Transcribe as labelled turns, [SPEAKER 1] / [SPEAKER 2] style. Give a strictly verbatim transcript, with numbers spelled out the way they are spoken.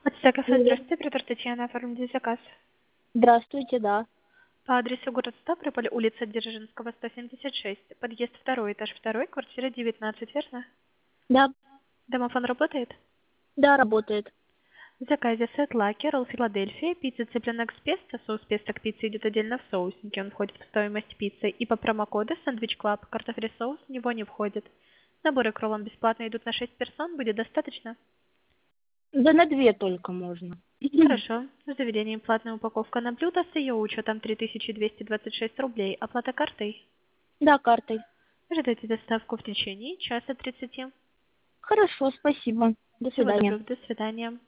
[SPEAKER 1] Отсек кафе,
[SPEAKER 2] Привет.
[SPEAKER 1] здравствуйте, оператор Татьяна, оформите заказ.
[SPEAKER 2] Здравствуйте, да.
[SPEAKER 1] По адресу город Ставрополь, улица Дзержинского, сто семьдесят шесть, подъезд второй, этаж второй, квартира девятнадцать, верно?
[SPEAKER 2] Да,
[SPEAKER 1] Домофон работает?
[SPEAKER 2] да, работает.
[SPEAKER 1] В заказе сет лаки, ролл Филадельфия, пицца цыпленок с песто, соус песто к пицце идет отдельно в соуснике, он входит в стоимость пиццы, и по промокоду Sandwich Club картофель и соус в него не входит. Наборы к роллам бесплатно идут на шесть персон, будет достаточно?
[SPEAKER 2] Да на две только можно.
[SPEAKER 1] Хорошо. В заведении платная упаковка на блюдо с ее учетом три тысячи двести двадцать шесть рублей. Оплата картой.
[SPEAKER 2] Да, картой.
[SPEAKER 1] Ожидайте доставку в течение часа тридцати.
[SPEAKER 2] Хорошо, спасибо. До
[SPEAKER 1] Всего
[SPEAKER 2] свидания.
[SPEAKER 1] доброго. До свидания.